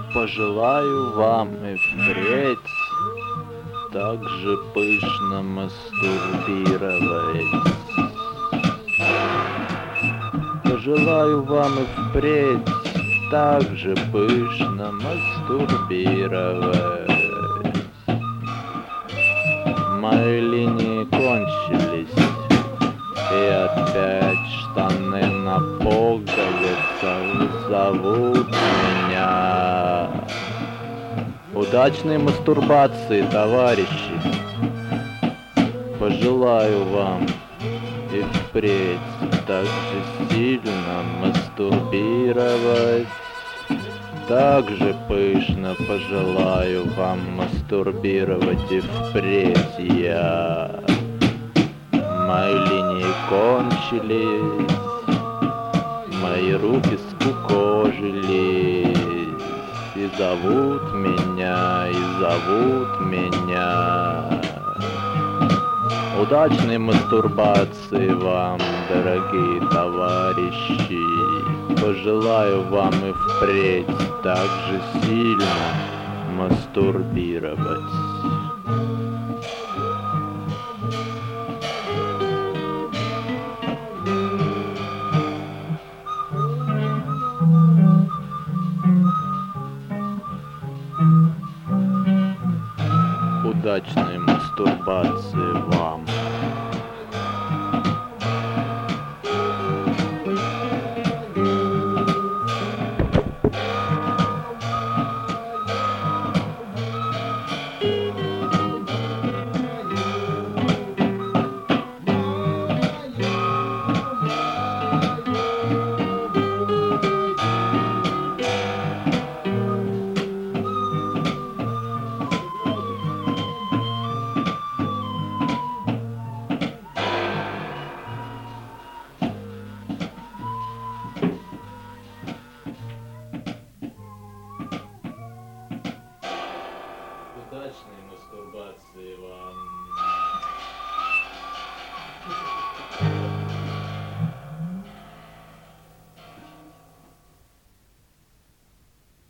Пожелаю вам и впредь так же пышно мастурбировать. Пожелаю вам и впредь так же пышно мастурбировать. Мои линии кончились, и опять штаны на пуговицах зовут меня. Удачной мастурбации, товарищи! Пожелаю вам и впредь так же сильно мастурбировать. Так же пышно пожелаю вам мастурбировать и впредь я. Мои линии кончились, мои руки скукожились, и зовут меня, Удачной мастурбации вам, дорогие товарищи. Пожелаю вам и впредь так же сильно мастурбировать. Удачной мастурбации вам. Удачной мастурбации вам.